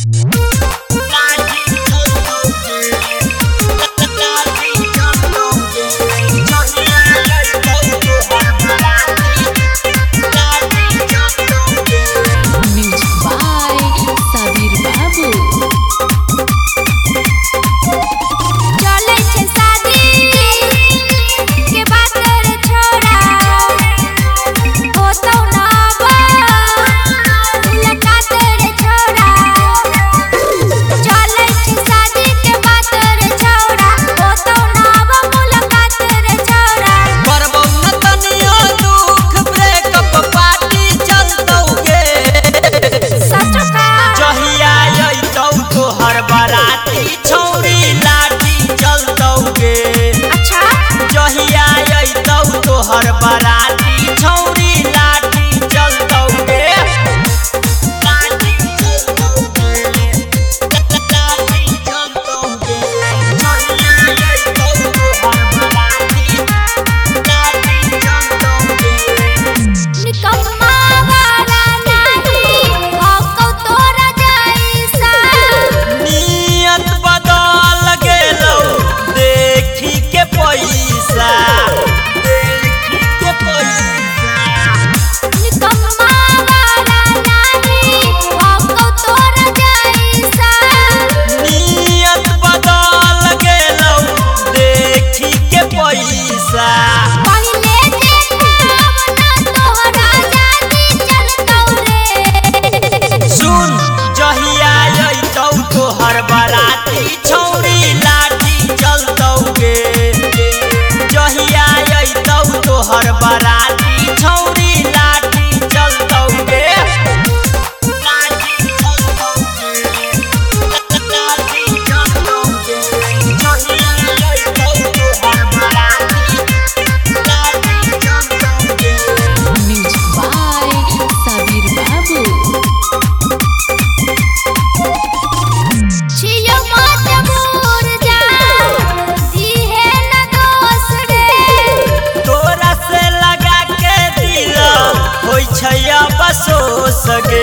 बसो सके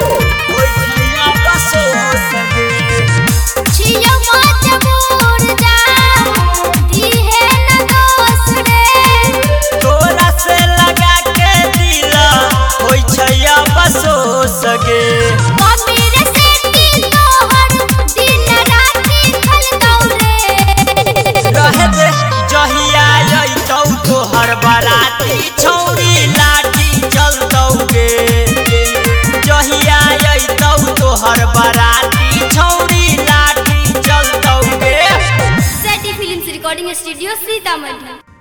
बसो सके छिया मजबूर जा दी है न दोस्त रे तोरा से लगा के दिला होई छैया बसो सके अमीर से की तोहर दिन रात खल दौरे रहे दे जहिया आई तोहर बाराती छौरी लाठी चल दौगे जहिया आई तोहर बाराती छौरी लाठी चल दौगे। सेटी फिल्म्स रिकॉर्डिंग स्टूडियो सीतामढ़ी।